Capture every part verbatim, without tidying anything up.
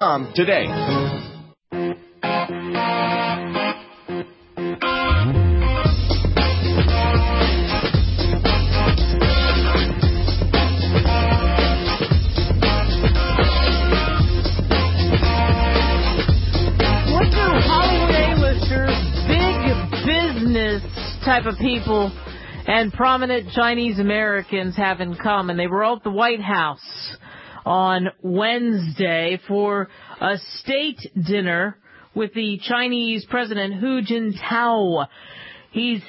com today. Type of people and prominent Chinese Americans have in common. They were all at the White House on Wednesday for a state dinner with the Chinese President Hu Jintao. He's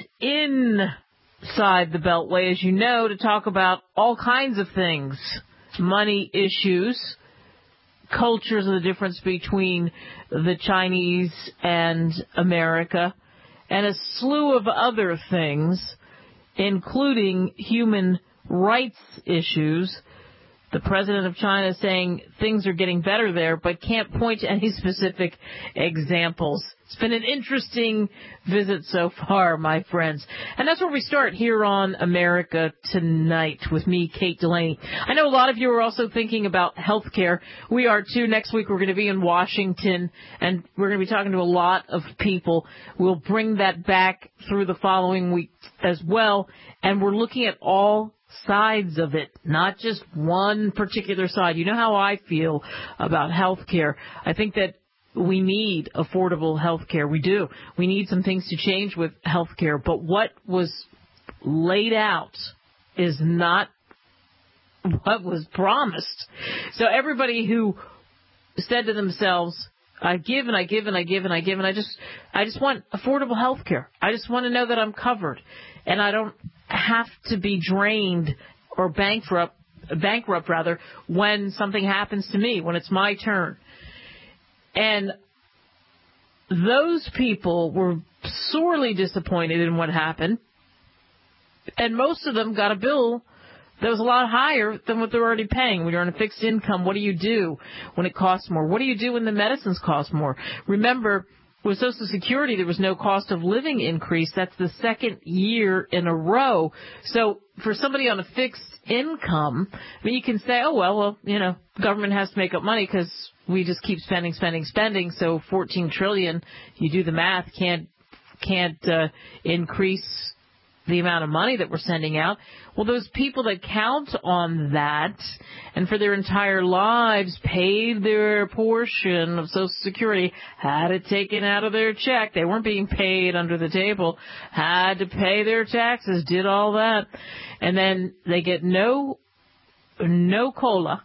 inside the Beltway, as you know, to talk about all kinds of things. Money issues, cultures of the difference between the Chinese and America, and a slew of other things, including human rights issues. The president of China is saying things are getting better there, but can't point to any specific examples. It's been an interesting visit so far, my friends. And that's where we start here on America Tonight with me, Kate Delaney. I know a lot of you are also thinking about health care. We are, too. Next week we're going to be in Washington, and we're going to be talking to a lot of people. We'll bring that back through the following week as well, and we're looking at all sides of it, not just one particular side. You know how I feel about health care. I think that we need affordable health care. We do. We need some things to change with health care. But what was laid out is not what was promised. So everybody who said to themselves, I give and I give and I give and I give and I just I just want affordable health care. I just want to know that I'm covered and I don't have to be drained or bankrupt, bankrupt rather, when something happens to me, when it's my turn. And those people were sorely disappointed in what happened. And most of them got a bill that was a lot higher than what they're already paying. When you're on a fixed income, what do you do when it costs more? What do you do when the medicines cost more? Remember, with Social Security, there was no cost of living increase. That's the second year in a row. So for somebody on a fixed income, I mean, you can say, oh, well, well, you know, government has to make up money because we just keep spending, spending, spending. So fourteen trillion dollars, you do the math, can't can't uh, increase the amount of money that we're sending out. Well, those people that count on that and for their entire lives paid their portion of Social Security, had it taken out of their check. They weren't being paid under the table, had to pay their taxes, did all that. And then they get no, no COLA.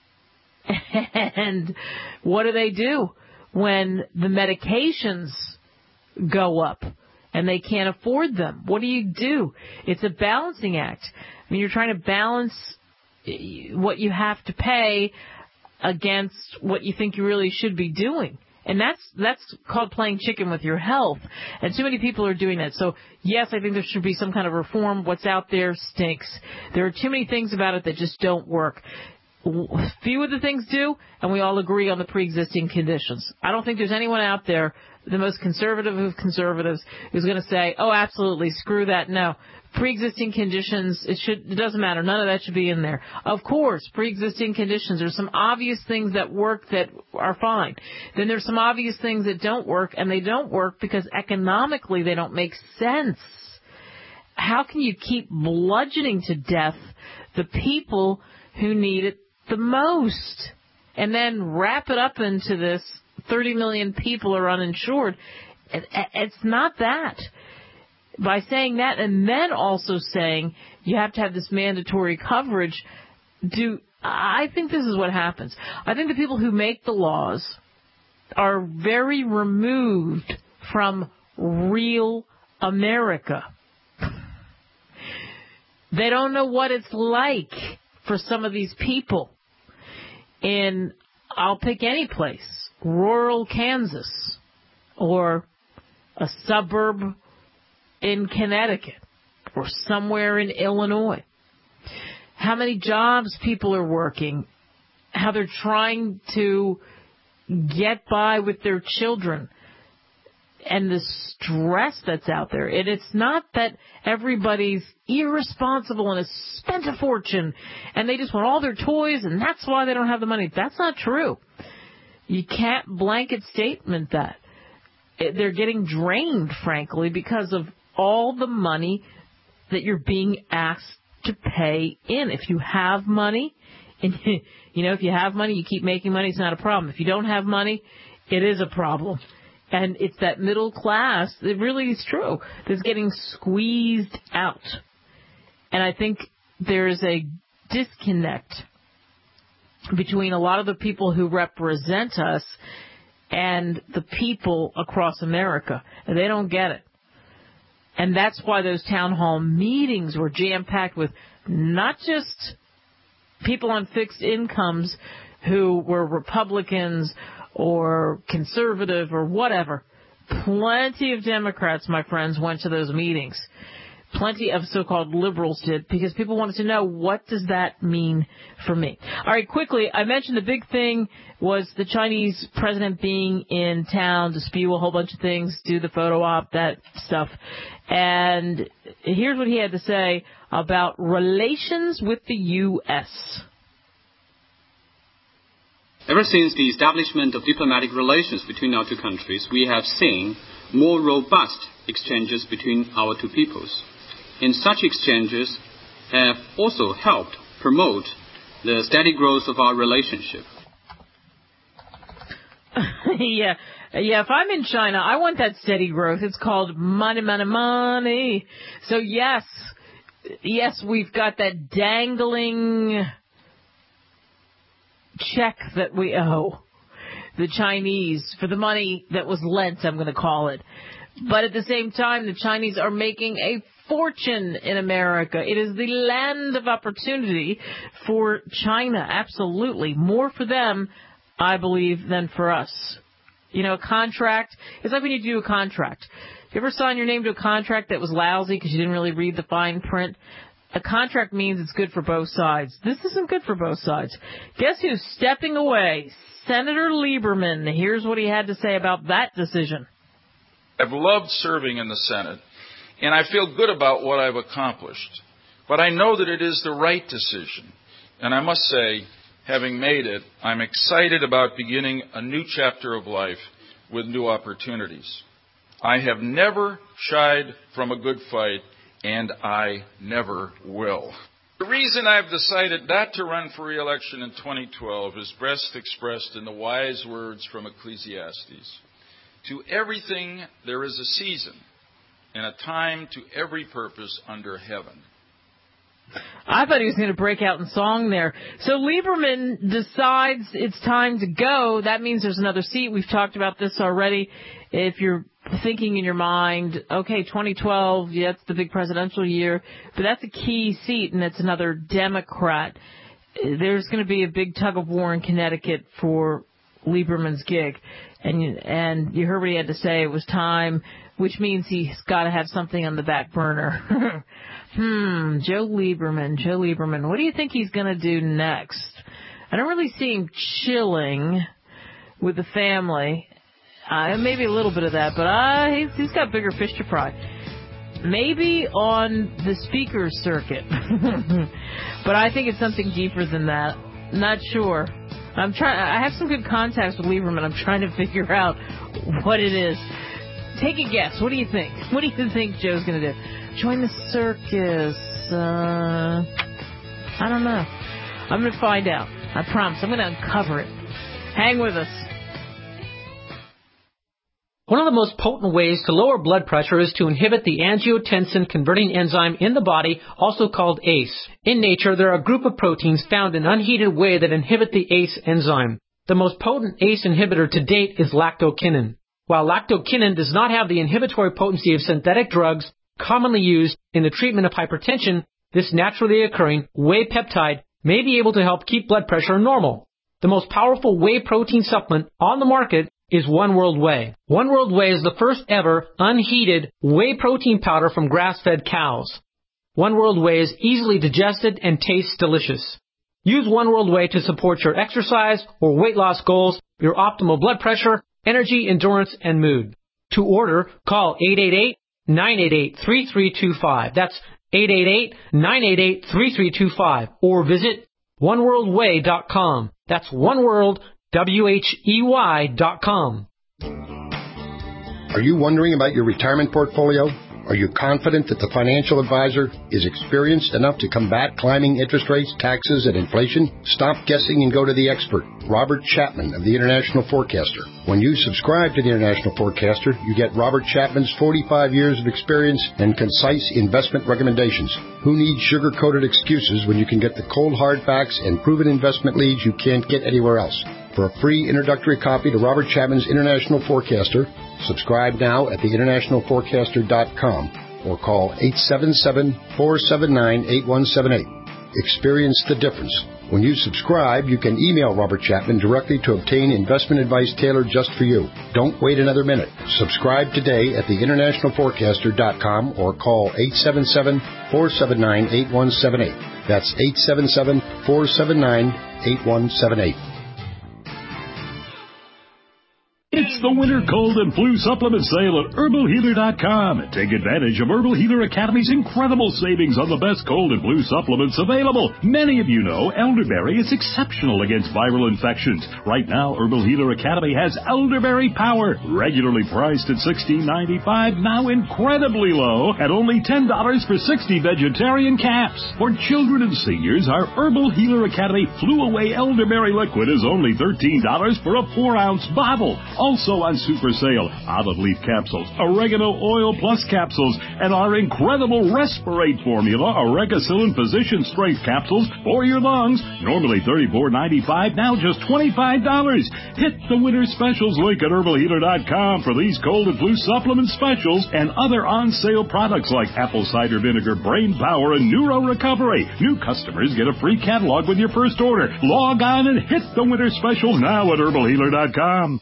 And what do they do when the medications go up and they can't afford them? What do you do? It's a balancing act. I mean, you're trying to balance what you have to pay against what you think you really should be doing. And that's that's called playing chicken with your health. And too many people are doing that. So, yes, I think there should be some kind of reform. What's out there stinks. There are too many things about it that just don't work. Few of the things do, and we all agree on the pre-existing conditions. I don't think there's anyone out there, the most conservative of conservatives, who's going to say, oh, absolutely, screw that. No. Pre-existing conditions, it should, it doesn't matter. None of that should be in there. Of course, pre-existing conditions, there's some obvious things that work that are fine. Then there's some obvious things that don't work, and they don't work because economically they don't make sense. How can you keep bludgeoning to death the people who need it the most and then wrap it up into this thirty million people are uninsured? It's not that. By saying that and then also saying you have to have this mandatory coverage, do I think this is what happens. I think the people who make the laws are very removed from real America. They don't know what it's like for some of these people in, I'll pick any place, rural Kansas or a suburb in Connecticut or somewhere in Illinois. How many jobs people are working, how they're trying to get by with their children, and the stress that's out there. And it's not that everybody's irresponsible and has spent a fortune and they just want all their toys and that's why they don't have the money. That's not true. You can't blanket statement that. They're getting drained, frankly, because of all the money that you're being asked to pay in. If you have money, and you know, if you have money, you keep making money, it's not a problem. If you don't have money, it is a problem. And it's that middle class, it really is true, that's getting squeezed out. And I think there's a disconnect between a lot of the people who represent us and the people across America. And they don't get it. And that's why those town hall meetings were jam-packed with not just people on fixed incomes who were Republicans or conservative or whatever. Plenty of Democrats, my friends, went to those meetings. Plenty of so-called liberals did, because people wanted to know, what does that mean for me? All right, quickly, I mentioned the big thing was the Chinese president being in town to spew a whole bunch of things, do the photo op, that stuff. And here's what he had to say about relations with the U S Ever since the establishment of diplomatic relations between our two countries, we have seen more robust exchanges between our two peoples. And such exchanges have also helped promote the steady growth of our relationship. yeah, yeah. If I'm in China, I want that steady growth. It's called money, money, money. So yes, yes, we've got that dangling check that we owe the Chinese for the money that was lent, I'm going to call it. But at the same time, the Chinese are making a fortune in America. It is the land of opportunity for China, absolutely. More for them, I believe, than for us. You know, a contract, it's like when you do a contract. You ever sign your name to a contract that was lousy because you didn't really read the fine print? A contract means it's good for both sides. This isn't good for both sides. Guess who's stepping away? Senator Lieberman. Here's what he had to say about that decision. I've loved serving in the Senate, and I feel good about what I've accomplished. But I know that it is the right decision. And I must say, having made it, I'm excited about beginning a new chapter of life with new opportunities. I have never shied from a good fight, and I never will. The reason I've decided not to run for re-election in twenty twelve is best expressed in the wise words from Ecclesiastes. To everything there is a season, and a time to every purpose under heaven. I thought he was going to break out in song there. So Lieberman decides it's time to go. That means there's another seat. We've talked about this already. If you're thinking in your mind, okay, twenty twelve, yeah, that's the big presidential year, but that's a key seat, and it's another Democrat. There's going to be a big tug of war in Connecticut for Lieberman's gig. And and you heard what he had to say. It was time, which means he's got to have something on the back burner. hmm, Joe Lieberman, Joe Lieberman. What do you think he's going to do next? I don't really see him chilling with the family. Uh, maybe a little bit of that, but uh, he's, he's got bigger fish to fry. Maybe on the speaker's circuit. But I think it's something deeper than that. Not sure. I'm trying. I have some good contacts with Lieberman. I'm trying to figure out what it is. Take a guess. What do you think? What do you think Joe's going to do? Join the circus. Uh, I don't know. I'm going to find out. I promise. I'm going to uncover it. Hang with us. One of the most potent ways to lower blood pressure is to inhibit the angiotensin-converting enzyme in the body, also called A C E. In nature, there are a group of proteins found in unheated whey that inhibit the A C E enzyme. The most potent A C E inhibitor to date is lactokinin. While lactokinin does not have the inhibitory potency of synthetic drugs commonly used in the treatment of hypertension, this naturally occurring whey peptide may be able to help keep blood pressure normal. The most powerful whey protein supplement on the market is One World Whey. One World Whey is the first ever unheated whey protein powder from grass-fed cows. One World Whey is easily digested and tastes delicious. Use One World Whey to support your exercise or weight loss goals, your optimal blood pressure, energy, endurance, and mood. To order, call eight eight eight, nine eight eight, three three two five. That's eight eight eight, nine eight eight, three three two five. Or visit one world whey dot com. That's one world W H E Y dot com. Are you wondering about your retirement portfolio? Are you confident that the financial advisor is experienced enough to combat climbing interest rates, taxes, and inflation? Stop guessing and go to the expert, Robert Chapman of the International Forecaster. When you subscribe to the International Forecaster, you get Robert Chapman's forty-five years of experience and concise investment recommendations. Who needs sugar-coated excuses when you can get the cold hard facts and proven investment leads you can't get anywhere else? For a free introductory copy to Robert Chapman's International Forecaster, subscribe now at the international forecaster dot com or call eight seven seven, four seven nine, eight one seven eight. Experience the difference. When you subscribe, you can email Robert Chapman directly to obtain investment advice tailored just for you. Don't wait another minute. Subscribe today at the international forecaster dot com or call eight seven seven, four seven nine, eight one seven eight. That's eight seven seven, four seven nine, eight one seven eight. It's the winter cold and flu supplement sale at herbal healer dot com. Take advantage of Herbal Healer Academy's incredible savings on the best cold and flu supplements available. Many of you know elderberry is exceptional against viral infections. Right now, Herbal Healer Academy has Elderberry Power, regularly priced at sixteen ninety-five, now incredibly low at only ten dollars for sixty vegetarian caps. For children and seniors, our Herbal Healer Academy Flu Away Elderberry Liquid is only thirteen dollars for a four ounce bottle. Also on super sale, olive leaf capsules, oregano oil plus capsules, and our incredible Respirate formula, Oregacillin Physician Strength capsules for your lungs. Normally thirty-four ninety-five, now just twenty-five dollars. Hit the winter specials link at herbal healer dot com for these cold and flu supplement specials and other on-sale products like apple cider vinegar, brain power, and neuro recovery. New customers get a free catalog with your first order. Log on and hit the winter special now at herbal healer dot com.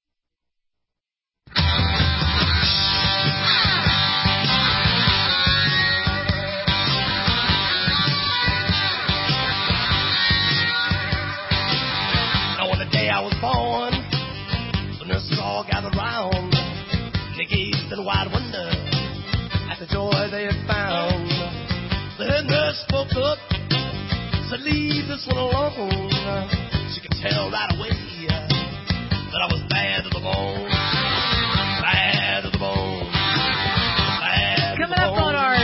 I was born, the nurses all gathered round. They gazed in wide wonder at the joy they had found. The head nurse spoke up, said, leave this one alone. She could tell right away that I was bad to the bone, bad to the bone, bad Coming to the up bone. on our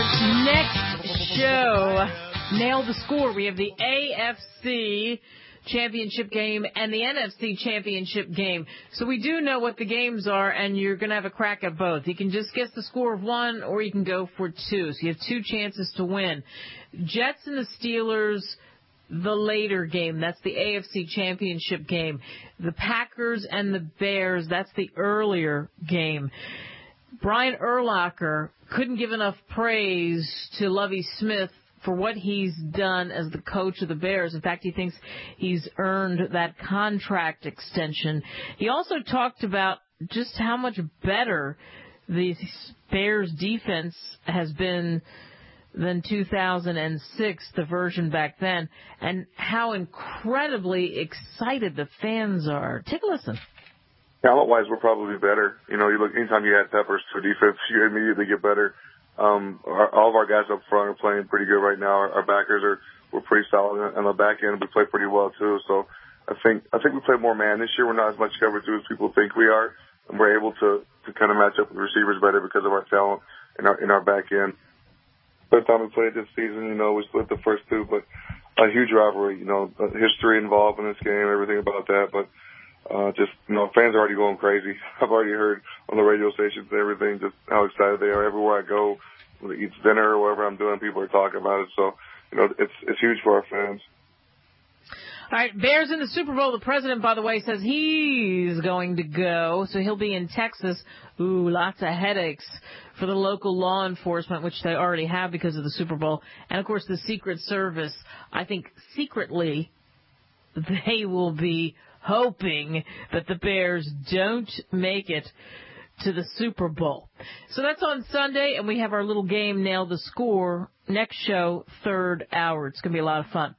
next show, Nail the Score, we have the A F C Championship game and the N F C Championship game. So we do know what the games are, and you're going to have a crack at both. You can just guess the score of one, or you can go for two. So you have two chances to win. Jets and the Steelers, the later game. That's the A F C Championship game. The Packers and the Bears, that's the earlier game. Brian Urlacher couldn't give enough praise to Lovie Smith for what he's done as the coach of the Bears. In fact, he thinks he's earned that contract extension. He also talked about just how much better the Bears defense has been than two thousand six, the version back then, and how incredibly excited the fans are. Take a listen. Talent-wise, we're probably better. You know, you look anytime you add peppers to defense, you immediately get better. Um, our, all of our guys up front are playing pretty good right now. Our, our backers are we're pretty solid, and the back end we play pretty well too. So I think I think we play more man this year. We're not as much cover two as people think we are, and we're able to to kind of match up with receivers better because of our talent in our in our back end. Third time we played this season, you know, we split the first two, but a huge rivalry. You know, history involved in this game, everything about that, but. Uh, just, you know, fans are already going crazy. I've already heard on the radio stations and everything just how excited they are. Everywhere I go, whether it eats dinner or whatever I'm doing, people are talking about it. So, you know, it's it's huge for our fans. All right, Bears in the Super Bowl. The president, by the way, says he's going to go, so he'll be in Texas. Ooh, lots of headaches for the local law enforcement, which they already have because of the Super Bowl. And, of course, the Secret Service. I think secretly they will be hoping that the Bears don't make it to the Super Bowl. So that's on Sunday, and we have our little game, Nail the Score, next show, third hour. It's going to be a lot of fun.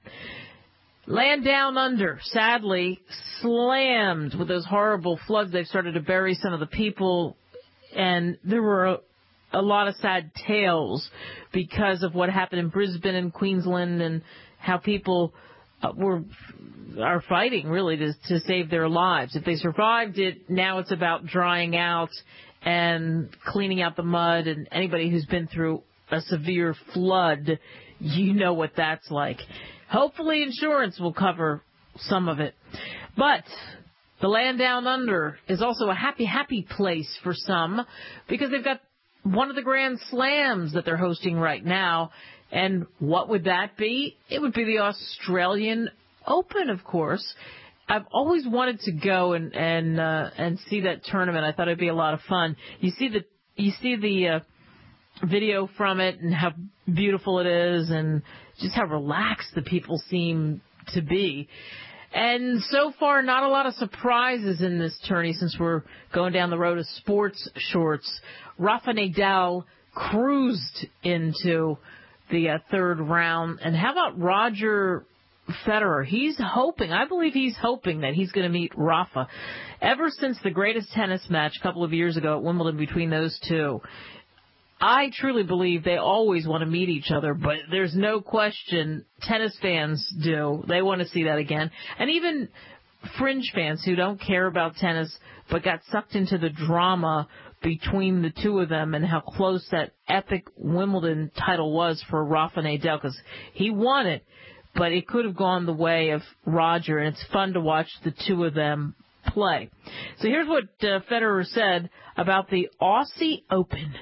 Land Down Under, sadly, slammed with those horrible floods. They've started to bury some of the people, and there were a, a lot of sad tales because of what happened in Brisbane and Queensland and how people uh, were are fighting really to, to save their lives. If they survived it, now it's about drying out and cleaning out the mud. And anybody who's been through a severe flood, you know what that's like. Hopefully insurance will cover some of it. But the land down under is also a happy, happy place for some because they've got one of the Grand Slams that they're hosting right now. And what would that be? It would be the Australian Open, of course. I've always wanted to go and and uh, and see that tournament. I thought it'd be a lot of fun. You see the you see the uh, video from it and how beautiful it is and just how relaxed the people seem to be. And so far, not a lot of surprises in this tourney since we're going down the road of sports shorts. Rafa Nadal cruised into the uh, third round. And how about Roger Federer? He's hoping, I believe he's hoping that he's going to meet Rafa. Ever since the greatest tennis match a couple of years ago at Wimbledon between those two, I truly believe they always want to meet each other, but there's no question tennis fans do. They want to see that again. And even fringe fans who don't care about tennis but got sucked into the drama between the two of them and how close that epic Wimbledon title was for Rafa Nadal, because he won it, but it could have gone the way of Roger, and it's fun to watch the two of them play. So here's what uh, Federer said about the Aussie Open.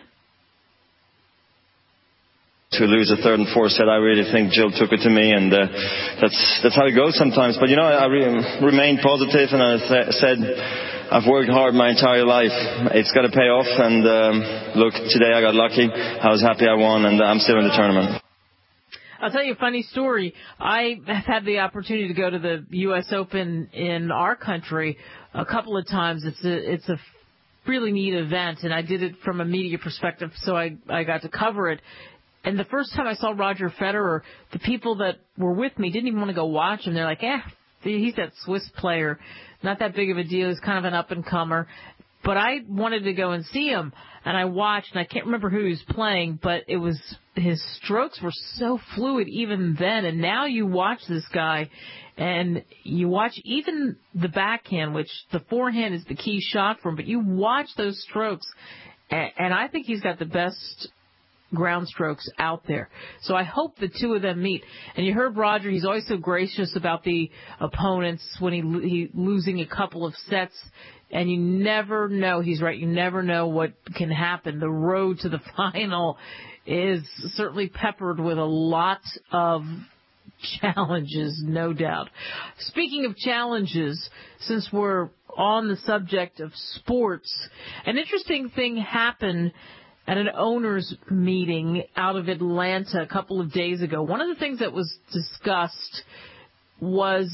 To lose a third and fourth set, I really think Jill took it to me, and uh, that's that's how it goes sometimes. But, you know, I re- remained positive, and I th- said I've worked hard my entire life. It's got to pay off, and um, look, today I got lucky. I was happy I won, and I'm still in the tournament. I'll tell you a funny story. I have had the opportunity to go to the U S Open in our country a couple of times. It's a, it's a really neat event, and I did it from a media perspective, so I, I got to cover it. And the first time I saw Roger Federer, the people that were with me didn't even want to go watch him. They're like, eh, he's that Swiss player. Not that big of a deal. He's kind of an up-and-comer. But I wanted to go and see him, and I watched, and I can't remember who he was playing, but it was his strokes were so fluid even then. And now you watch this guy, and you watch even the backhand, which the forehand is the key shot for him, but you watch those strokes, and I think he's got the best ground strokes out there. So I hope the two of them meet. And you heard Roger, he's always so gracious about the opponents when he, he losing a couple of sets. And you never know, he's right, you never know what can happen. The road to the final is certainly peppered with a lot of challenges, no doubt. Speaking of challenges, since we're on the subject of sports, an interesting thing happened at an owners meeting out of Atlanta a couple of days ago. One of the things that was discussed was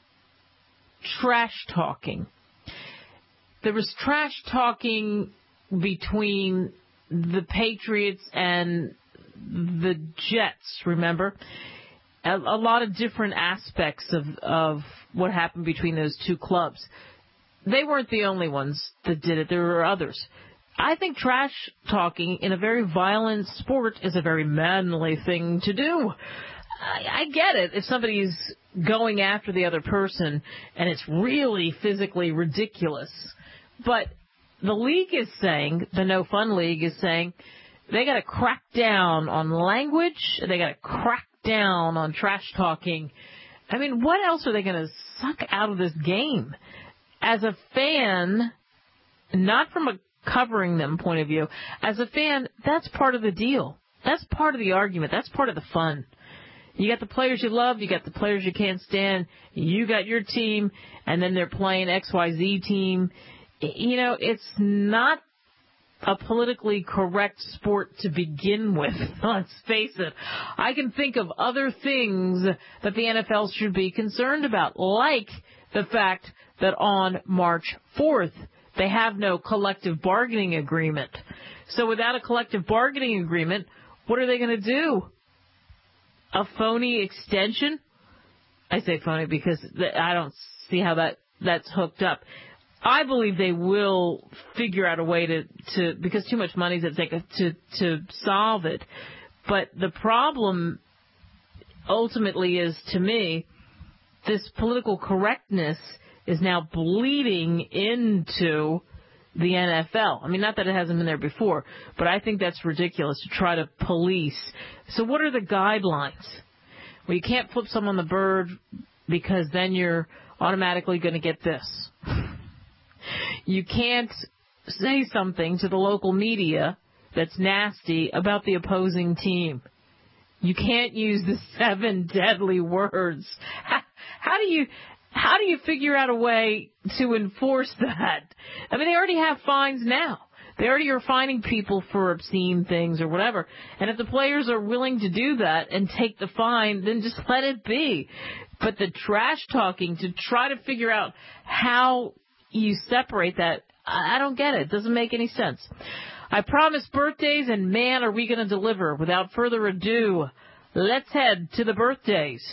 trash talking. There was trash talking between the Patriots and the Jets, remember? A, a lot of different aspects of, of what happened between those two clubs. They weren't the only ones that did it. There were others. I think trash talking in a very violent sport is a very manly thing to do. I, I get it. If somebody's going after the other person and it's really physically ridiculous. But the league is saying, the No Fun League is saying, they got to crack down on language. They got to crack down on trash talking. I mean, what else are they going to suck out of this game? As a fan, not from a covering them point of view, as a fan, that's part of the deal. That's part of the argument. That's part of the fun. You got the players you love, you got the players you can't stand, you got your team, and then they're playing X Y Z team. You know, it's not a politically correct sport to begin with. Let's face it. I can think of other things that the N F L should be concerned about, like the fact that on March fourth, they have no collective bargaining agreement. So without a collective bargaining agreement, what are they going to do? A phony extension? I say phony because I don't see how that, that's hooked up. I believe they will figure out a way to, to because too much money is at stake, to, to solve it. But the problem ultimately is, to me, this political correctness is now bleeding into the N F L. I mean, not that it hasn't been there before, but I think that's ridiculous to try to police. So what are the guidelines? Well, you can't flip someone the bird because then you're automatically going to get this. You can't say something to the local media that's nasty about the opposing team. You can't use the seven deadly words. How, how do you how do you figure out a way to enforce that? I mean, they already have fines now. They already are fining people for obscene things or whatever. And if the players are willing to do that and take the fine, then just let it be. But the trash talking to try to figure out how you separate that, I don't get it. It doesn't make any sense. I promised birthdays, and man, are we going to deliver. Without further ado, let's head to the birthdays.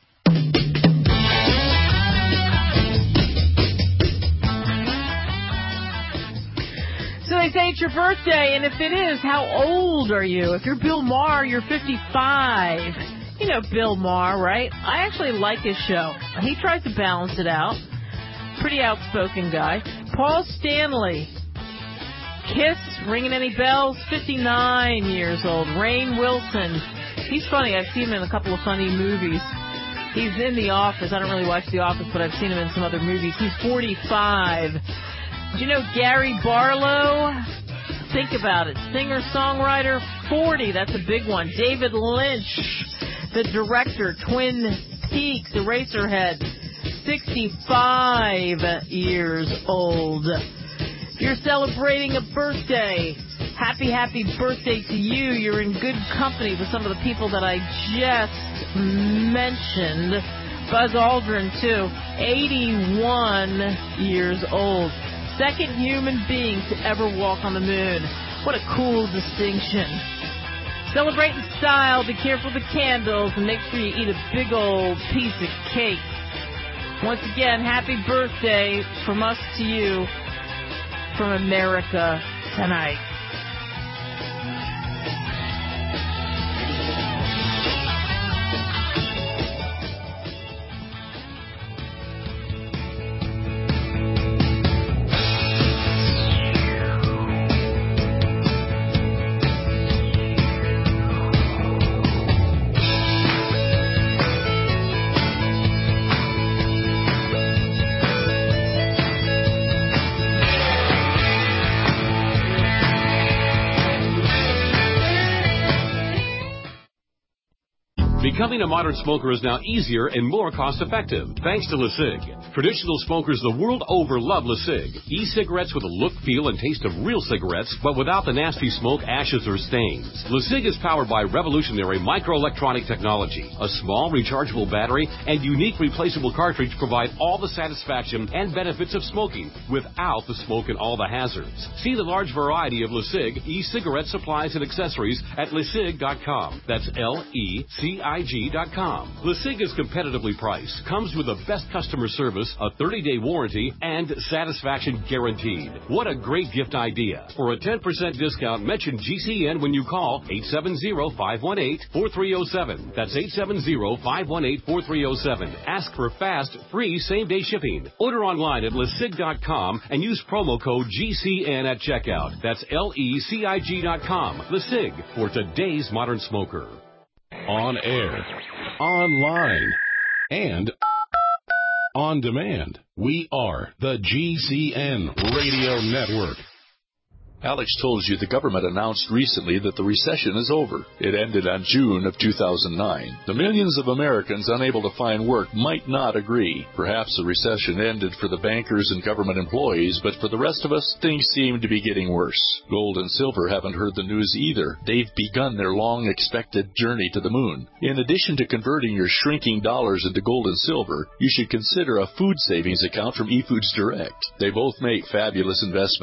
So they say it's your birthday, and if it is, how old are you? If you're Bill Maher, you're fifty-five. You know Bill Maher, right? I actually like his show. He tries to balance it out. Pretty outspoken guy. Paul Stanley. Kiss, ringing any bells? fifty-nine years old. Rainn Wilson. He's funny. I've seen him in a couple of funny movies. He's in The Office. I don't really watch The Office, but I've seen him in some other movies. He's forty-five. Do you know Gary Barlow? Think about it. Singer-songwriter, forty. That's a big one. David Lynch, the director, Twin Peaks, Eraserhead, sixty-five years old. If you're celebrating a birthday, happy, happy birthday to you. You're in good company with some of the people that I just mentioned. Buzz Aldrin, too, eighty-one years old. Second human being to ever walk on the moon. What a cool distinction. Celebrate in style, be careful with the candles, and make sure you eat a big old piece of cake. Once again, happy birthday from us to you, from America Tonight. Becoming a modern smoker is now easier and more cost-effective, thanks to LeSig. Traditional smokers the world over love LeSig. E-cigarettes with a look, feel, and taste of real cigarettes, but without the nasty smoke, ashes, or stains. LeSig is powered by revolutionary microelectronic technology. A small, rechargeable battery and unique replaceable cartridge provide all the satisfaction and benefits of smoking without the smoke and all the hazards. See the large variety of LeSig e-cigarette supplies and accessories at lesig dot com. That's L E C I G dot com. LeSig is competitively priced, comes with the best customer service, a thirty-day warranty, and satisfaction guaranteed. What a great gift idea. For a ten percent discount, mention G C N when you call eight seven zero, five one eight, four three zero seven. That's eight seven zero, five one eight, four three zero seven. Ask for fast, free same-day shipping. Order online at lesig dot com and use promo code G C N at checkout. That's L E C I G dot com. LeSig, for today's modern smoker. On air, online, and on demand. We are the G C N Radio Network. Alex told you the government announced recently that the recession is over. It ended on June of two thousand nine. The millions of Americans unable to find work might not agree. Perhaps the recession ended for the bankers and government employees, but for the rest of us, things seem to be getting worse. Gold and silver haven't heard the news either. They've begun their long-expected journey to the moon. In addition to converting your shrinking dollars into gold and silver, you should consider a food savings account from eFoods Direct. They both make fabulous investments.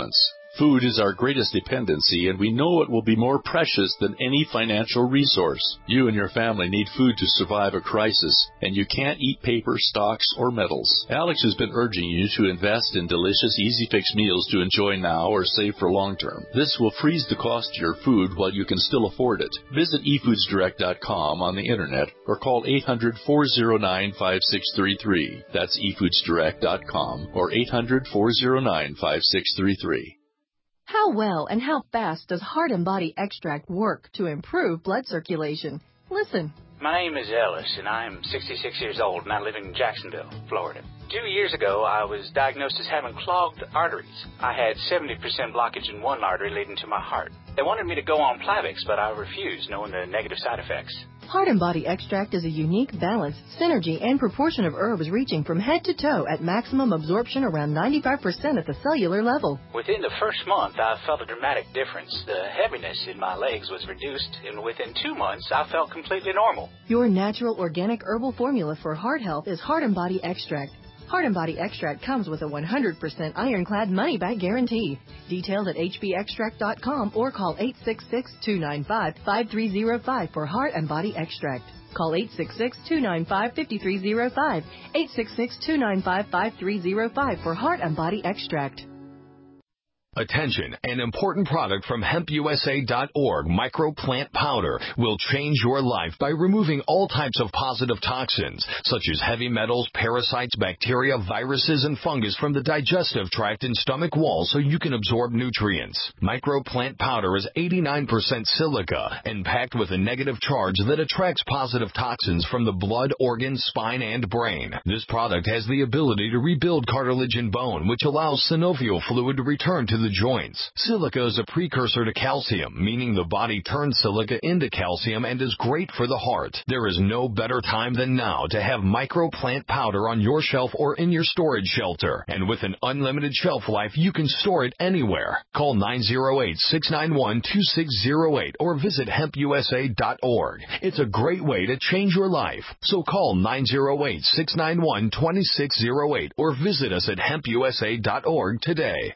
Food is our greatest dependency, and we know it will be more precious than any financial resource. You and your family need food to survive a crisis, and you can't eat paper, stocks, or metals. Alex has been urging you to invest in delicious, easy-fix meals to enjoy now or save for long term. This will freeze the cost of your food while you can still afford it. Visit e foods direct dot com on the internet or call eight hundred, four oh nine, five six three three. That's e foods direct dot com or eight hundred, four oh nine, five six three three. How well and how fast does Heart and Body Extract work to improve blood circulation? Listen. My name is Ellis, and I'm sixty-six years old, and I live in Jacksonville, Florida. Two years ago, I was diagnosed as having clogged arteries. I had seventy percent blockage in one artery leading to my heart. They wanted me to go on Plavix, but I refused, knowing the negative side effects. Heart and Body Extract is a unique balance, synergy, and proportion of herbs reaching from head to toe at maximum absorption around ninety-five percent at the cellular level. Within the first month, I felt a dramatic difference. The heaviness in my legs was reduced, and within two months, I felt completely normal. Your natural organic herbal formula for heart health is Heart and Body Extract. Heart and Body Extract comes with a one hundred percent ironclad money-back guarantee. Details at h b extract dot com or call eight six six, two nine five, five three zero five for Heart and Body Extract. Call eight six six, two nine five, five three zero five, eight six six, two nine five, five three zero five for Heart and Body Extract. Attention, an important product from hemp u s a dot org, microplant powder, will change your life by removing all types of positive toxins, such as heavy metals, parasites, bacteria, viruses, and fungus from the digestive tract and stomach wall so you can absorb nutrients. Microplant powder is eighty-nine percent silica and packed with a negative charge that attracts positive toxins from the blood, organs, spine, and brain. This product has the ability to rebuild cartilage and bone, which allows synovial fluid to return to the joints. Silica is a precursor to calcium, meaning the body turns silica into calcium and is great for the heart. There is no better time than now to have microplant powder on your shelf or in your storage shelter. And with an unlimited shelf life, you can store it anywhere. Call nine oh eight, six nine one, two six oh eight or visit hemp u s a dot org. It's a great way to change your life. So call nine oh eight, six nine one, two six oh eight or visit us at hemp u s a dot org today.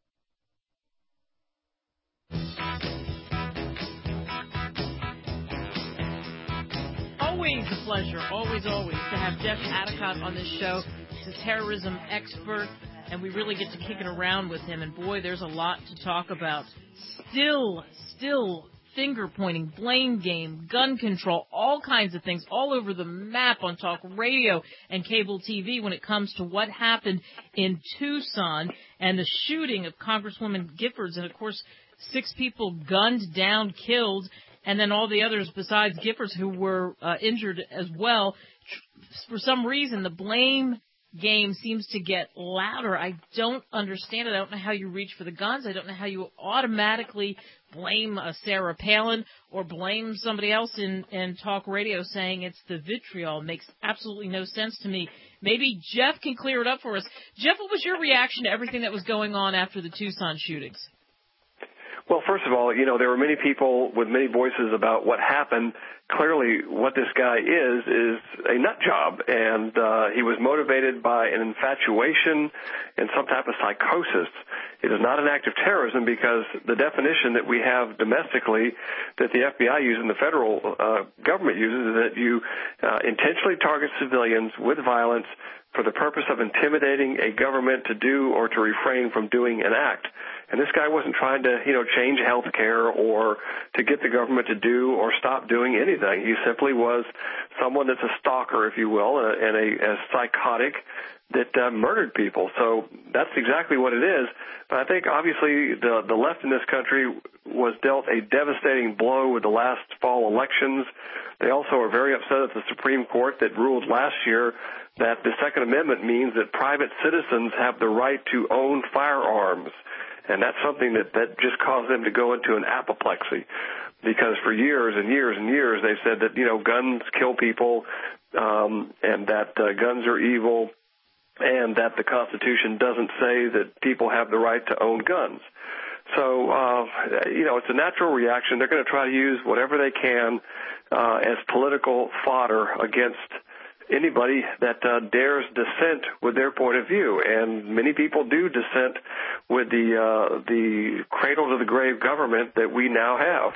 Always a pleasure, always, always, to have Jeff Atticott on this show. He's a terrorism expert, and we really get to kick it around with him. And boy, there's a lot to talk about. Still, still finger-pointing, blame game, gun control, all kinds of things all over the map on talk radio and cable T V when it comes to what happened in Tucson and the shooting of Congresswoman Giffords. And, of course, six people gunned down, killed, and then all the others besides Giffords who were uh, injured as well. For some reason, the blame game seems to get louder. I don't understand it. I don't know how you reach for the guns. I don't know how you automatically blame uh, Sarah Palin or blame somebody else in, in talk radio saying it's the vitriol. It makes absolutely no sense to me. Maybe Jeff can clear it up for us. Jeff, what was your reaction to everything that was going on after the Tucson shootings? Well, first of all, you know, there were many people with many voices about what happened. Clearly, what this guy is, is a nut job, and uh, he was motivated by an infatuation and some type of psychosis. It is not an act of terrorism because the definition that we have domestically that the F B I uses and the federal uh, government uses is that you uh, intentionally target civilians with violence for the purpose of intimidating a government to do or to refrain from doing an act. And this guy wasn't trying to, you know, change health care or to get the government to do or stop doing anything. He simply was someone that's a stalker, if you will, and a, and a, a psychotic that uh, murdered people. So that's exactly what it is. But I think, obviously, the, the left in this country was dealt a devastating blow with the last fall elections. They also are very upset at the Supreme Court that ruled last year that the Second Amendment means that private citizens have the right to own firearms. And that's something that, that just caused them to go into an apoplexy, because for years and years and years they said that, you know, guns kill people, um, and that uh, guns are evil, and that the Constitution doesn't say that people have the right to own guns. So, uh, you know, it's a natural reaction. They're going to try to use whatever they can uh, as political fodder against anybody that uh, dares dissent with their point of view. And many people do dissent with the uh, the cradle to the grave government that we now have.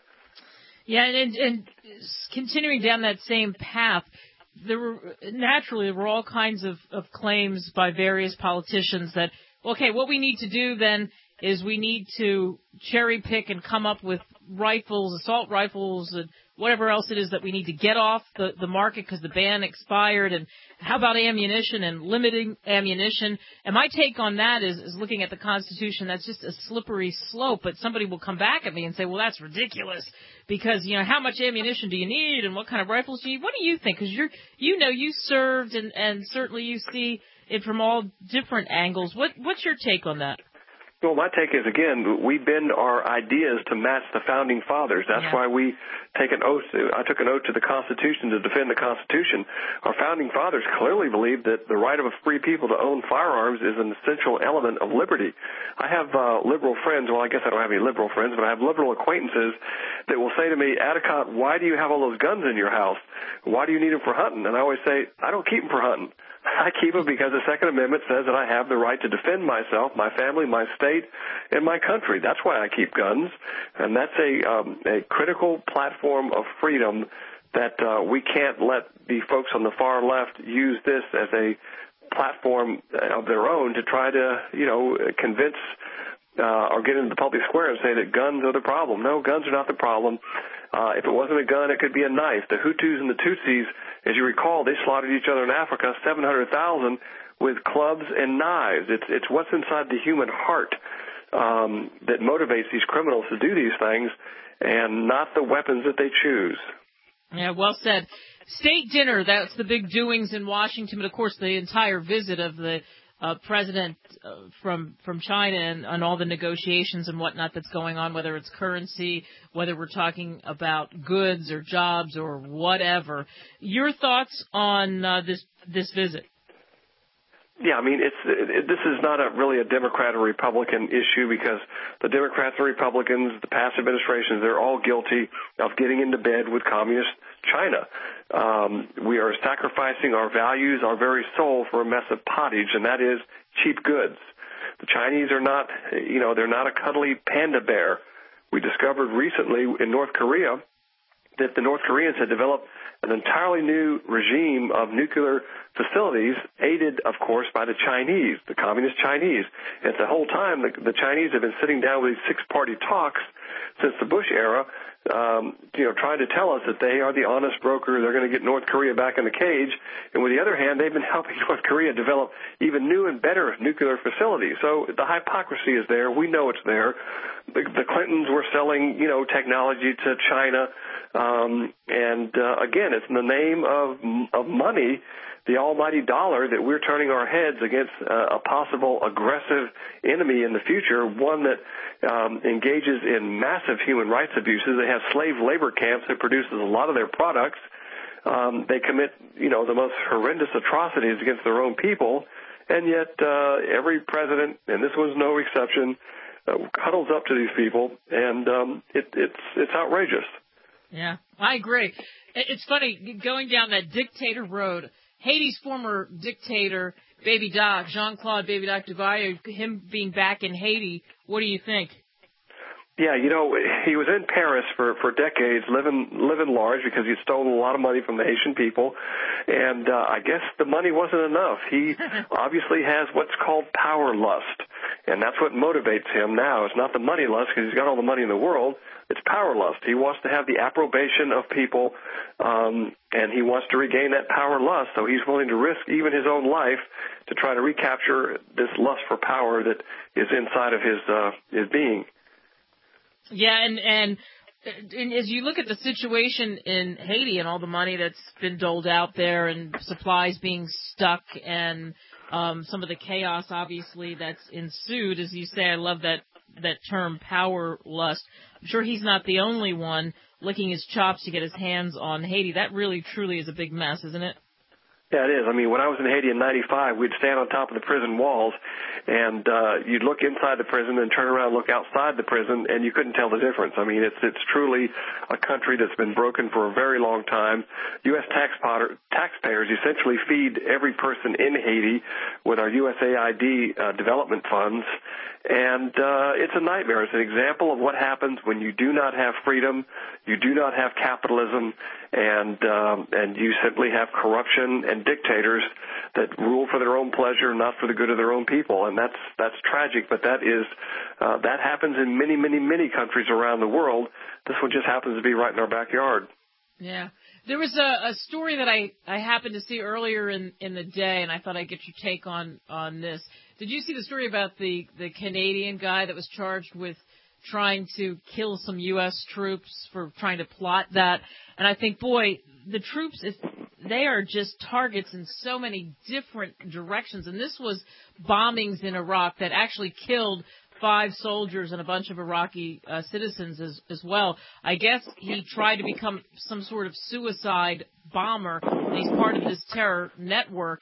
Yeah, and, and continuing down that same path, there were, naturally there were all kinds of, of claims by various politicians that, okay, what we need to do then is we need to cherry pick and come up with rifles, assault rifles, and whatever else it is that we need to get off the, the market because the ban expired. And how about ammunition and limiting ammunition? And my take on that is, is looking at the Constitution, that's just a slippery slope. But somebody will come back at me and say, well, that's ridiculous because, you know, how much ammunition do you need and what kind of rifles do you need? What do you think? Because you're, you know, you served and, and certainly you see it from all different angles. What, what's your take on that? Well, my take is, again, we bend our ideas to match the Founding Fathers. That's yeah. why we take an oath. To, I took an oath to the Constitution to defend the Constitution. Our Founding Fathers clearly believed that the right of a free people to own firearms is an essential element of liberty. I have uh, liberal friends. Well, I guess I don't have any liberal friends, but I have liberal acquaintances that will say to me, Adicott, why do you have all those guns in your house? Why do you need them for hunting? And I always say, I don't keep them for hunting. I keep them because the Second Amendment says that I have the right to defend myself, my family, my state, and my country. That's why I keep guns, and that's a um, a critical platform of freedom that uh, we can't let the folks on the far left use this as a platform of their own to try to, you know, convince uh, or get into the public square and say that guns are the problem. No, guns are not the problem. Uh, if it wasn't a gun, it could be a knife. The Hutus and the Tutsis, as you recall, they slaughtered each other in Africa, seven hundred thousand with clubs and knives. It's it's what's inside the human heart um, that motivates these criminals to do these things, and not the weapons that they choose. Yeah, well said. State dinner, that's the big doings in Washington, but of course the entire visit of the uh, president uh, from from China and, and all the negotiations and whatnot that's going on, whether it's currency, whether we're talking about goods or jobs or whatever. Your thoughts on uh, this this visit? Yeah, I mean, it's it, it, this is not a really a Democrat or Republican issue because the Democrats and Republicans, the past administrations, they're all guilty of getting into bed with communist China. Um, we are sacrificing our values, our very soul for a mess of pottage, and that is cheap goods. The Chinese are not, you know, they're not a cuddly panda bear. We discovered recently in North Korea that the North Koreans had developed an entirely new regime of nuclear facilities, aided, of course, by the Chinese, the communist Chinese. And the whole time, the, the Chinese have been sitting down with these six-party talks since the Bush era, um, you know, trying to tell us that they are the honest broker. They're going to get North Korea back in the cage. And with the other hand, they've been helping North Korea develop even new and better nuclear facilities. So the hypocrisy is there. We know it's there. The, the Clintons were selling, you know, technology to China. Um, and, uh, again, it's in the name of, of money, the almighty dollar, that we're turning our heads against uh, a possible aggressive enemy in the future, one that um, engages in massive human rights abuses. They have slave labor camps that produces a lot of their products. Um, they commit, you know, the most horrendous atrocities against their own people, and yet uh, every president, and this was no exception, uh, cuddles up to these people, and um, it, it's it's outrageous. Yeah, I agree. It's funny, going down that dictator road, Haiti's former dictator, Baby Doc, Jean-Claude Baby Doc Duvalier, him being back in Haiti, what do you think? Yeah, you know, he was in Paris for, for decades, living living large because he'd stolen a lot of money from the Haitian people, and uh, I guess the money wasn't enough. He obviously has what's called power lust, and that's what motivates him now. It's not the money lust because he's got all the money in the world. It's power lust. He wants to have the approbation of people, um, and he wants to regain that power lust, so he's willing to risk even his own life to try to recapture this lust for power that is inside of his uh, his being. Yeah, and, and and as you look at the situation in Haiti and all the money that's been doled out there and supplies being stuck and um, some of the chaos, obviously, that's ensued, as you say, I love that, that term, power lust. I'm sure he's not the only one licking his chops to get his hands on Haiti. That really, truly is a big mess, isn't it? Yeah, it is. I mean, when I was in Haiti in ninety-five, we'd stand on top of the prison walls, and uh, you'd look inside the prison and turn around and look outside the prison, and you couldn't tell the difference. I mean, it's it's truly a country that's been broken for a very long time. U S taxpayer, taxpayers essentially feed every person in Haiti with our U S A I D uh, development funds, and uh, it's a nightmare. It's an example of what happens when you do not have freedom, you do not have capitalism, and um, and you simply have corruption and dictators that rule for their own pleasure, not for the good of their own people, and that's that's tragic. But that is uh, that happens in many, many, many countries around the world. This one just happens to be right in our backyard. Yeah, there was a, a story that I, I happened to see earlier in, in the day, and I thought I'd get your take on on this. Did you see the story about the the Canadian guy that was charged with trying to kill some U S troops for trying to plot that? And I think, boy, the troops, if they are just targets in so many different directions. And this was bombings in Iraq that actually killed five soldiers and a bunch of Iraqi uh, citizens as, as well. I guess he tried to become some sort of suicide bomber, and he's part of this terror network.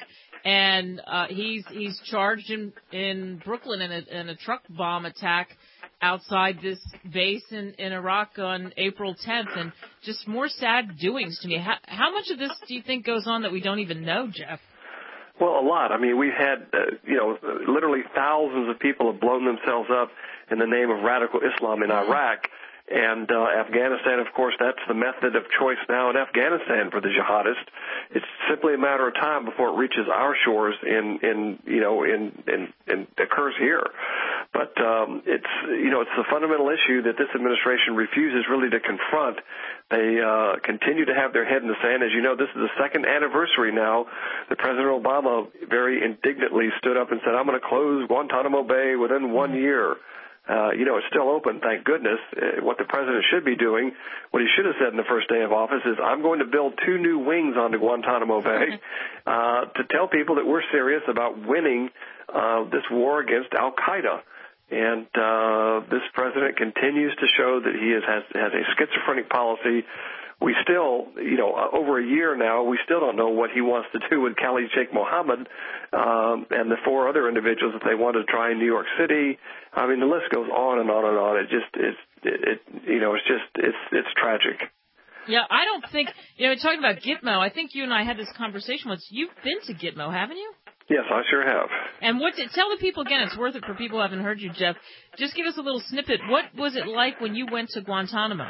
And uh, he's he's charged in, in Brooklyn in a, in a truck bomb attack outside this base in, in Iraq on April tenth, and just more sad doings to me. How, how much of this do you think goes on that we don't even know, Jeff? Well, a lot. I mean, we've had, uh, you know, literally thousands of people have blown themselves up in the name of radical Islam in Iraq. And uh, Afghanistan, of course, that's the method of choice now in Afghanistan for the jihadists. It's simply a matter of time before it reaches our shores in, in you know, in, in, in occurs here. But um, it's, you know, it's the fundamental issue that this administration refuses really to confront. They uh, continue to have their head in the sand. As you know, this is the second anniversary now that President Obama very indignantly stood up and said, I'm going to close Guantanamo Bay within one year. Uh, you know, it's still open, thank goodness. Uh, what the president should be doing, what he should have said in the first day of office is, I'm going to build two new wings onto Guantanamo Bay uh, to tell people that we're serious about winning uh, this war against Al-Qaeda. And uh, this president continues to show that he is, has, has a schizophrenic policy. We still, you know, uh, over a year now, we still don't know what he wants to do with Khalid Sheikh Mohammed um, and the four other individuals that they want to try in New York City. I mean, the list goes on and on and on. It just, it's, it, it you know, it's just, it's, it's tragic. Yeah, I don't think, you know, talking about Gitmo, I think you and I had this conversation once. You've been to Gitmo, haven't you? Yes, I sure have. And what? Did, tell the people again. It's worth it for people who haven't heard you, Jeff. Just give us a little snippet. What was it like when you went to Guantanamo?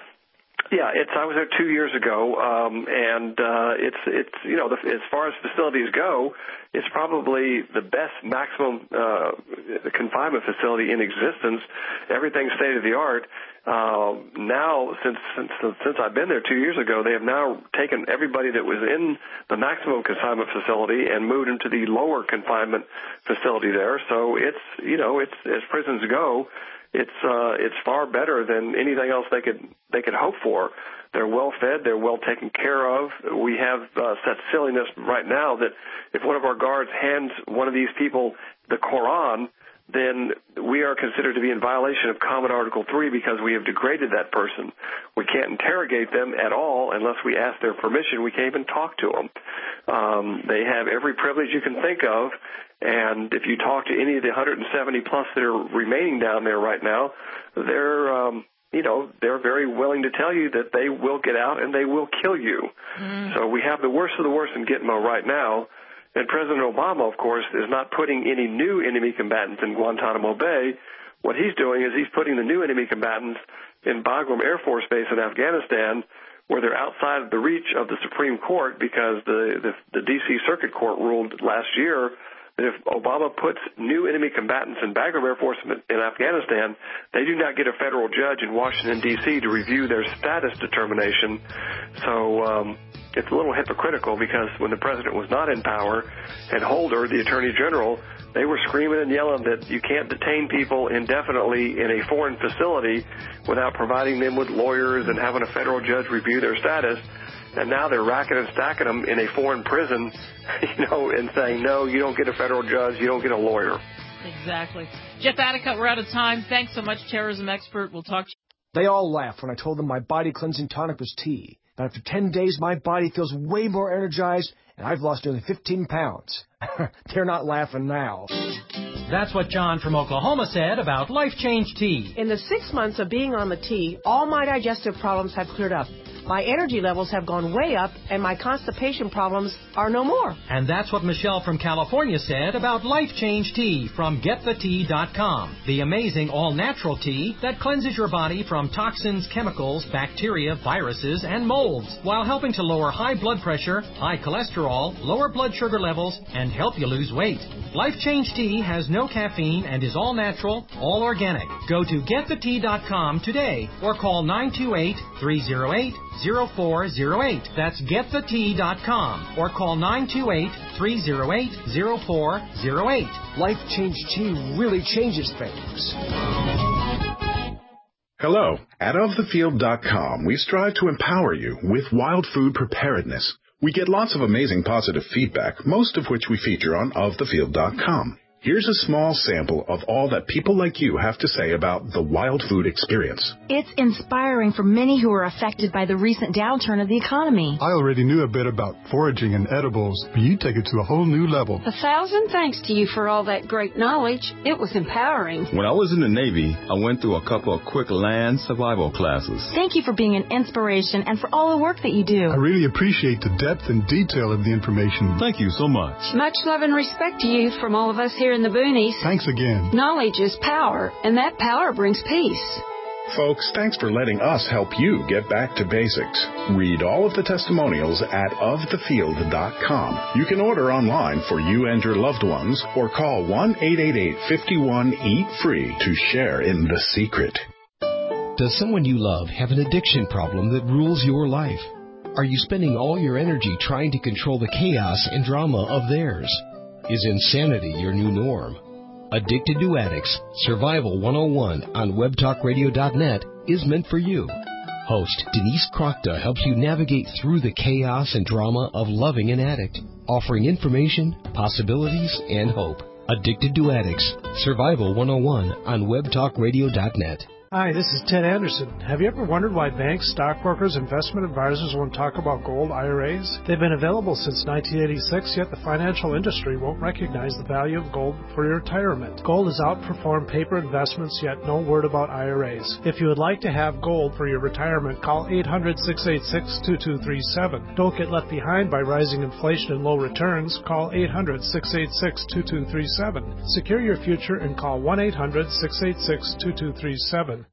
Yeah, it's. I was there two years ago, um, and uh, it's it's you know the, as far as facilities go, it's probably the best maximum uh, confinement facility in existence. Everything's state of the art. Uh, now, since since since I've been there two years ago, they have now taken everybody that was in the maximum confinement facility and moved into the lower confinement facility there. So it's you know it's as prisons go. It's uh, it's far better than anything else they could they could hope for. They're well fed. They're well taken care of. We have uh, such silliness right now that if one of our guards hands one of these people the Quran, then we are considered to be in violation of Common Article three because we have degraded that person. We can't interrogate them at all unless we ask their permission. We can't even talk to them. Um, they have every privilege you can think of. And if you talk to any of the one hundred seventy plus that are remaining down there right now, they're, um, you know, they're very willing to tell you that they will get out and they will kill you. Mm. So we have the worst of the worst in Gitmo right now. And President Obama, of course, is not putting any new enemy combatants in Guantanamo Bay. What he's doing is he's putting the new enemy combatants in Bagram Air Force Base in Afghanistan, where they're outside of the reach of the Supreme Court because the, the, the D C Circuit Court ruled last year that if Obama puts new enemy combatants in Bagram Air Force in Afghanistan, they do not get a federal judge in Washington, D C to review their status determination. So um, it's a little hypocritical because when the president was not in power and Holder, the Attorney General, they were screaming and yelling that you can't detain people indefinitely in a foreign facility without providing them with lawyers and having a federal judge review their status. And now they're racking and stacking them in a foreign prison, you know, and saying, no, you don't get a federal judge, you don't get a lawyer. Exactly. Jeff Attica, we're out of time. Thanks so much, terrorism expert. We'll talk to you. They all laughed when I told them my body cleansing tonic was tea. But after ten days, my body feels way more energized and I've lost nearly fifteen pounds. They're not laughing now. That's what John from Oklahoma said about Life Change Tea. In the six months of being on the tea, all my digestive problems have cleared up. My energy levels have gone way up, and my constipation problems are no more. And that's what Michelle from California said about Life Change Tea from get the tea dot com. The amazing all-natural tea that cleanses your body from toxins, chemicals, bacteria, viruses, and molds, while helping to lower high blood pressure, high cholesterol, lower blood sugar levels, and help you lose weight. Life Change Tea has no caffeine and is all natural, all organic. Go to get the tea dot com today or call nine two eight, three oh eight, oh four oh eight. That's get the tea dot com or call nine two eight, three oh eight, oh four oh eight. Life Change Tea really changes things. Hello. At of the field dot com, we strive to empower you with wild food preparedness. We get lots of amazing positive feedback, most of which we feature on of the field dot com. Here's a small sample of all that people like you have to say about the wild food experience. It's inspiring for many who are affected by the recent downturn of the economy. I already knew a bit about foraging and edibles, but you take it to a whole new level. A thousand thanks to you for all that great knowledge. It was empowering. When I was in the Navy, I went through a couple of quick land survival classes. Thank you for being an inspiration and for all the work that you do. I really appreciate the depth and detail of the information. Thank you so much. Much love and respect to you from all of us here in the boonies. Thanks again. Knowledge is power, and that power brings peace. Folks, thanks for letting us help you get back to basics. Read all of the testimonials at of the field dot com. You can order online for you and your loved ones or call one eight eight eight, five one, eat free to share in the secret. Does someone you love have an addiction problem that rules your life? Are you spending all your energy trying to control the chaos and drama of theirs? Is insanity your new norm? Addicted to Addicts, Survival one oh one on web talk radio dot net is meant for you. Host Denise Crockta helps you navigate through the chaos and drama of loving an addict, offering information, possibilities, and hope. Addicted to Addicts, Survival one oh one on web talk radio dot net. Hi, this is Ted Anderson. Have you ever wondered why banks, stockbrokers, investment advisors won't talk about gold I R As? They've been available since nineteen eighty-six, yet the financial industry won't recognize the value of gold for your retirement. Gold has outperformed paper investments, yet no word about I R As. If you would like to have gold for your retirement, call eight hundred, six eight six, two two three seven. Don't get left behind by rising inflation and low returns. Call eight hundred, six eight six, two two three seven. Secure your future and call one eight hundred, six eight six, two two three seven.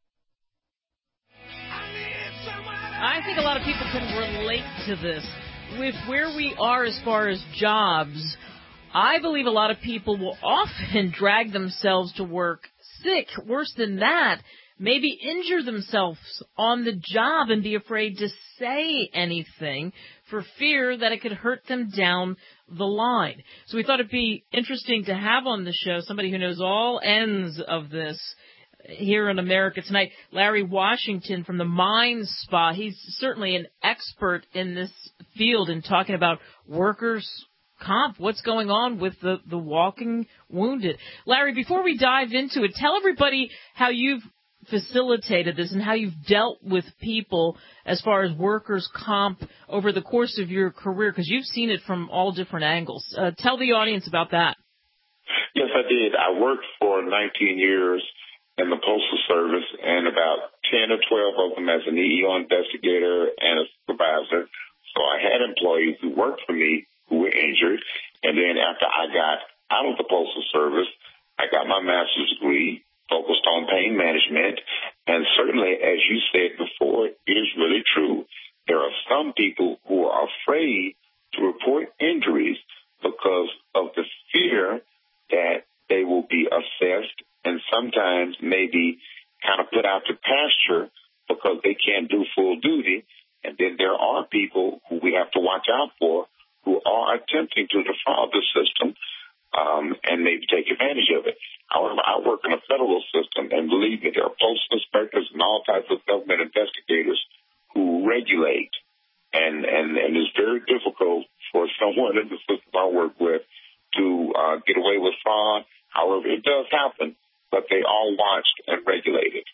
I think a lot of people can relate to this. With where we are as far as jobs, I believe a lot of people will often drag themselves to work sick. Worse than that, maybe injure themselves on the job and be afraid to say anything for fear that it could hurt them down the line. So we thought it'd be interesting to have on the show somebody who knows all ends of this here in America tonight. Larry Washington from the Mind Spa. He's certainly an expert in this field in talking about workers' comp, what's going on with the, the walking wounded. Larry, before we dive into it, tell everybody how you've facilitated this and how you've dealt with people as far as workers' comp over the course of your career, because you've seen it from all different angles. Uh, tell the audience about that. Yes, I did. I worked for nineteen years in the Postal Service, and about ten or twelve of them as an E E O investigator and a supervisor. So I had employees who worked for me who were injured. And then after I got out of the Postal Service, I got my master's degree, focused on pain management. And certainly, as you said before, it is really true. There are some people who are afraid to report injuries because of the fear that they will be assessed and sometimes maybe kind of put out to pasture because they can't do full duty. And then there are people who we have to watch out for who are attempting to defraud the system um, and maybe take advantage of it. However, I work in a federal system, and believe me, there are postal inspectors and all types of government investigators who regulate. And, and, and it's very difficult for someone in the system I work with to uh, get away with fraud. However, it does happen, but they all watched and regulated.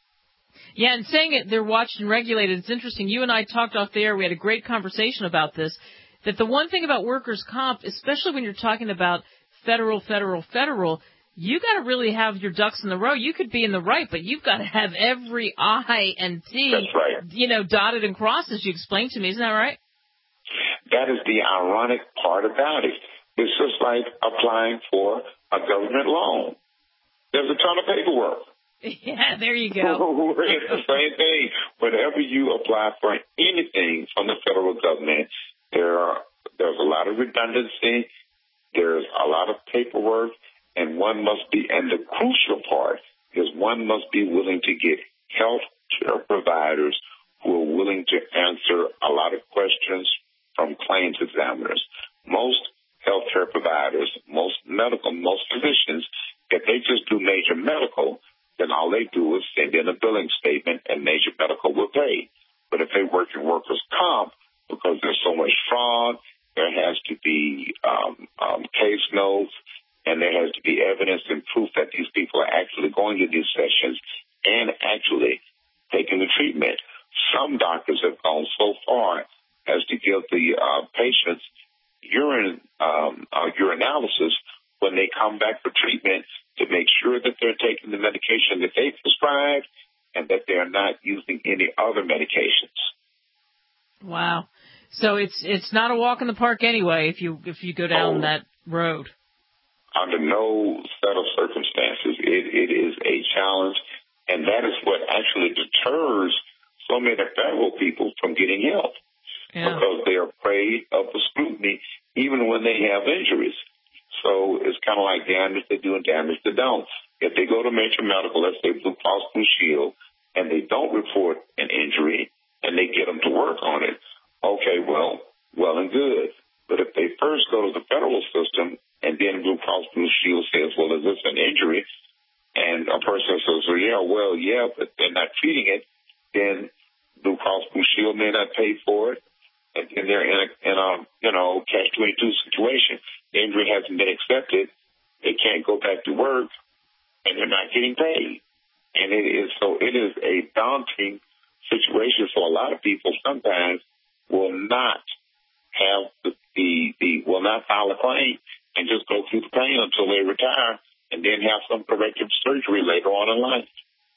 Yeah, and saying it, they're watched and regulated, it's interesting. You and I talked off the air. We had a great conversation about this. that the one thing about workers' comp, especially when you're talking about federal, federal, federal, you got to really have your ducks in the row. You could be in the right, but you've got to have every I and T, That's right. you know, dotted and crossed, as you explained to me. Isn't that right? That is the ironic part about it. It's just like applying for a government loan. There's a ton of paperwork. Yeah, there you go. It's the same thing. Whenever you apply for anything from the federal government, there are, there's a lot of redundancy. There's a lot of paperwork, and one must be, and the crucial part is one must be willing to get health care providers who are willing to answer a lot of questions from claims examiners. Most healthcare providers, most medical, most physicians, if they just do major medical, then all they do is send in a billing statement and major medical will pay. But if they work in workers' comp, because there's so much fraud, there has to be um, um, case notes, and there has to be evidence and proof that these people are actually going to these sessions and actually taking the treatment. Some doctors have gone so far as to give the uh, patients urine um, uh, urinalysis when they come back for treatment to make sure that they're taking the medication that they prescribed and that they're not using any other medications. Wow. So it's it's not a walk in the park anyway if you if you go down oh, that road. Under no set of circumstances. It, it is a challenge, and that is what actually deters so many federal people from getting help. Yeah. Because they are afraid of the scrutiny even when they have injuries. So it's kind of like damage they do and damage they don't. If they go to major medical, let's say Blue Cross Blue Shield, and they don't report an injury and they get them to work on it, okay, well, well and good. But if they first go to the federal system and then Blue Cross Blue Shield says, well, is this an injury? And a person says, well, yeah, well, yeah, but they're not treating it, then Blue Cross Blue Shield may not pay for it. And then they're in a, in a you know, catch twenty-two situation. The injury hasn't been accepted. They can't go back to work, and they're not getting paid. And it is so it is a daunting situation. So a lot of people sometimes will not have the, the, the will not file a claim and just go through the pain until they retire and then have some corrective surgery later on in life.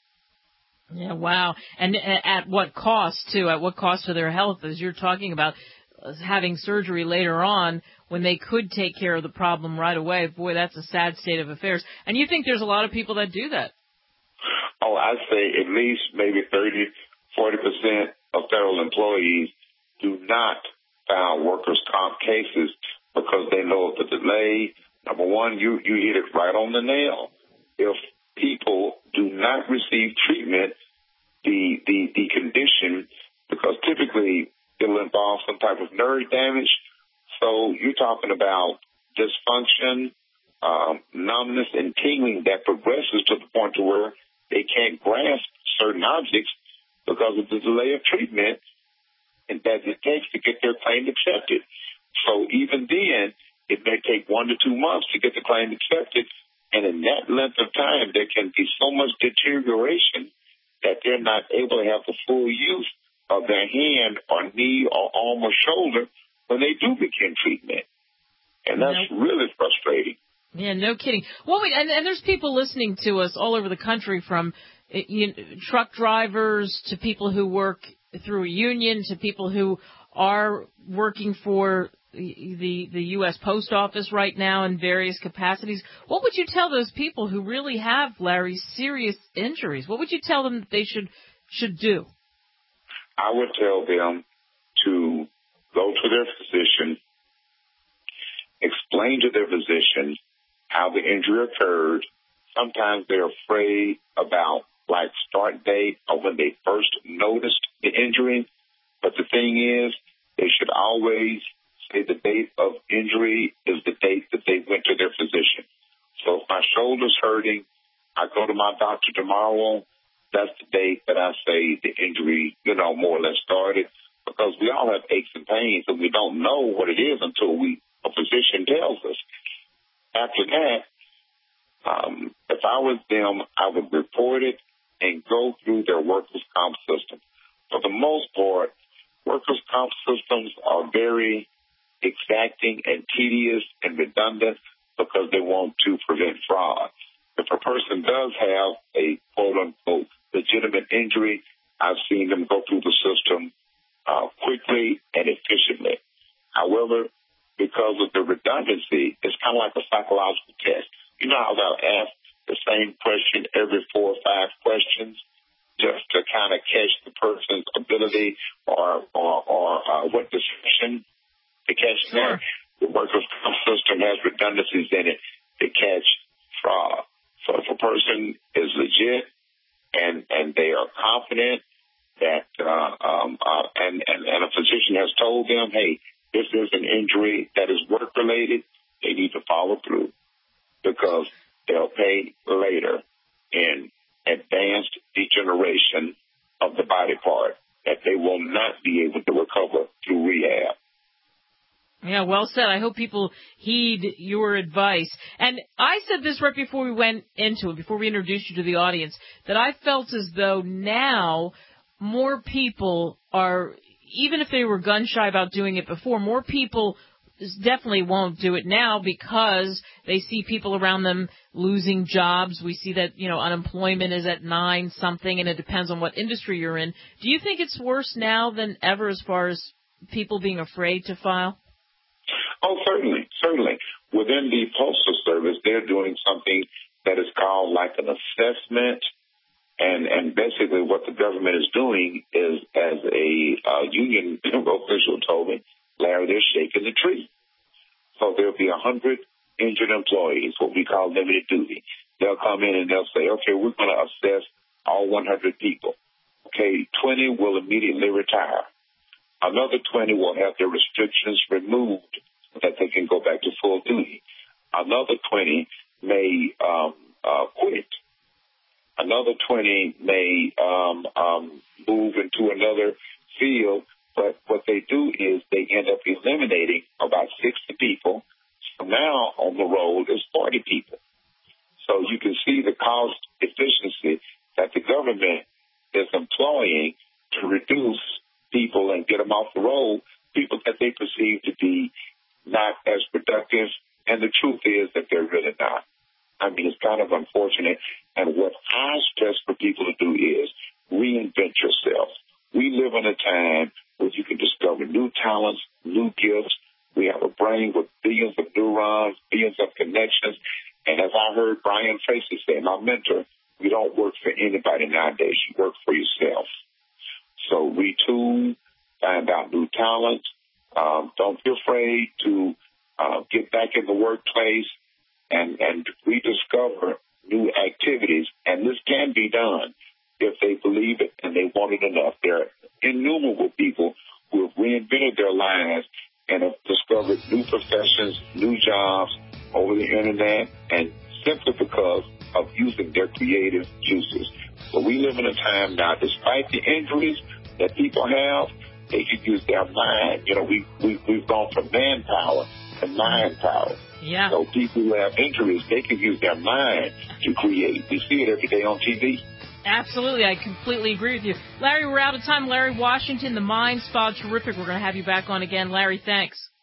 Yeah, wow. And at what cost, too? At what cost to their health, as you're talking about having surgery later on when they could take care of the problem right away? Boy, that's a sad state of affairs. And you think there's a lot of people that do that? Oh, I'd say at least maybe thirty, forty percent of federal employees do not file workers' comp cases because they know of the delay. Number one, you, you hit it right on the nail. If people do not receive treatment, the, the, the condition, because typically it'll involve some type of nerve damage. So you're talking about dysfunction, um, numbness, and tingling that progresses to the point to where they can't grasp certain objects because of the delay of treatment and that it takes to get their claim accepted. So even then, it may take one to two months to get the claim accepted. And in that length of time, there can be so much deterioration that they're not able to have the full use of their hand or knee or arm or shoulder when they do begin treatment. And that's nope. really frustrating. Yeah, no kidding. Well, we, and, and there's people listening to us all over the country, from you know, truck drivers to people who work through a union to people who are working for the the U S Post Office right now in various capacities. What would you tell those people who really have, Larry, serious injuries? What would you tell them that they should should do? I would tell them to go to their physician, explain to their physician how the injury occurred. Sometimes they're afraid about, like, start date or when they first noticed the injury. But the thing is, they should always say the date of injury is the date that they went to their physician. So if my shoulder's hurting, I go to my doctor tomorrow, that's the date that I say the injury, you know, more or less started. Because we all have aches and pains, and we don't know what it is until we a physician tells us. After that, um, if I was them, I would report it and go through their workers' comp system. For the most part, workers' comp systems are very tedious and redundant because they want to prevent fraud. If a person does have a quote-unquote legitimate injury, I've seen them go through the system uh, quickly and efficiently. However, because of the redundancy, it's kind of like a psychological test. You know how they'll ask the same question every four or five questions just to kind of catch the person's ability or or, or uh, what description to catch sure. that. The workers' comp system has redundancies in it to catch fraud. So if a person is legit and and they are confident that uh, um, uh, and, and and a physician has told them, hey, this is an injury that is work related, they need to follow through because they'll pay later in advanced degeneration of the body part that they will not be able to recover through rehab. Yeah, well said. I hope people heed your advice. And I said this right before we went into it, before we introduced you to the audience, that I felt as though now more people are, even if they were gun shy about doing it before, more people definitely won't do it now because they see people around them losing jobs. We see that, you know, unemployment is at nine something, and it depends on what industry you're in. Do you think it's worse now than ever as far as people being afraid to file? Oh, certainly, certainly. Within the Postal Service, they're doing something that is called like an assessment. And, and basically what the government is doing is, as a uh, union official told me, Larry, they're shaking the tree. So there'll be one hundred injured employees, what we call limited duty. They'll come in and they'll say, okay, we're going to assess all one hundred people. Okay, twenty will immediately retire. Another twenty will have their restrictions removed so that they can go back to full duty. Another twenty may um, uh, quit. Another twenty may um, um, move into another field, but what they do is they end up eliminating about sixty people. So now on the road is forty people. So you can see the cost efficiency that the government is employing to reduce people and get them off the road, people that they perceive to be not as productive. And the truth is that they're really not. I mean, it's kind of unfortunate. And what I stress for people to do is reinvent yourself. We live in a time where you can discover new talents, new gifts. We have a brain with billions of neurons, billions of connections. And as I heard Brian Tracy say, my mentor, you don't work for anybody nowadays. You work for yourself. So retool, find out new talents. Um, don't be afraid to uh, get back in the workplace and, and rediscover new activities. And this can be done if they believe it and they want it enough. There are innumerable people who have reinvented their lives and have discovered new professions, new jobs over the internet, and simply because of using their creative juices. But we live in a time now, despite the injuries that people have, they can use their mind. You know, we, we, we've gone from manpower to mind power. Yeah. So people who have injuries, they can use their mind to create. We see it every day on T V. Absolutely. I completely agree with you. Larry, we're out of time. Larry Washington, the Mind Spa. Terrific. We're going to have you back on again. Larry, thanks.